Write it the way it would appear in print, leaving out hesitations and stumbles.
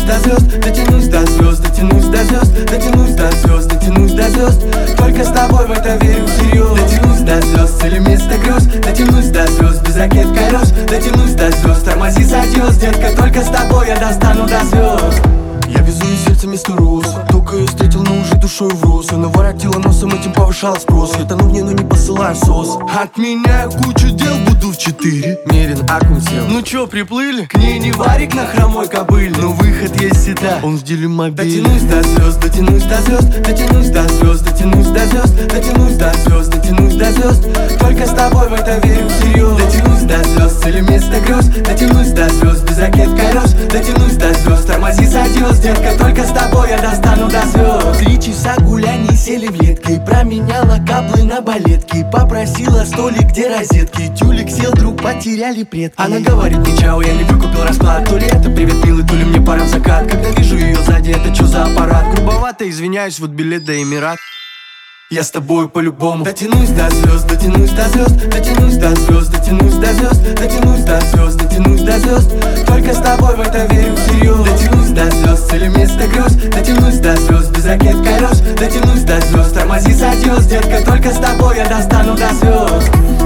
до звезд, дотянусь до звезд, дотянусь до звезд, дотянусь до звезд, дотянусь до звезд. Только с тобой в это верю всерьез. Дотянусь до звезд, цели вместо грез. Дотянусь до звезд, без ракет колес. Дотянусь до звезд, тормози садёс. Детка, только с тобой я достану до звезд. Я везу ей сердце вместо роз. Только ее встретил, но уже душой врос. Она воротила носом, этим повышала спрос. Я тону в ней, но не посылаю сос. Отменяю кучу дел, буду в 4. Мерен, аккум сел. Ну чё, приплыли? К ней не варик на хромой кобыле, но выход есть всегда, он в деле мобиль. Дотянусь до звезд, дотянусь до звезд, дотянусь до звезд, дотянусь до звезд, дотянусь до звезд, дотянусь до звезд. Только с тобой в это верю всерьез. Дотянусь до звезд, цели вместо грез. Дотянусь до звезд, без ракет колес. Дотянусь до звезд, тормози садёс. Детка, только с тобой я достану до звезд. 3 часа гуляний, сели в летке. И променяла каплы на балетки. Попросила столик, где розетки. Тюлик сел, друг, потеряли предки. Она говорит мне чао, я не выкупил расклад. То ли это привет, милый, то ли мне пора в закат. Когда вижу ее сзади, это чё за аппарат? Грубовато извиняюсь, вот билет до Эмират. Я с тобой по-любому. Дотянусь до звезд, дотянусь до звезд, дотянусь до звезд, дотянусь до звезд, дотянусь до звезд, дотянусь до звезд. Только с тобой в это верю всерьез. Дотянусь до звезд, цели вместо грез. Дотянусь до звезд, без ракет колес. Дотянусь до звезд, тормози садёс. Детка, только с тобой я достану до звезд.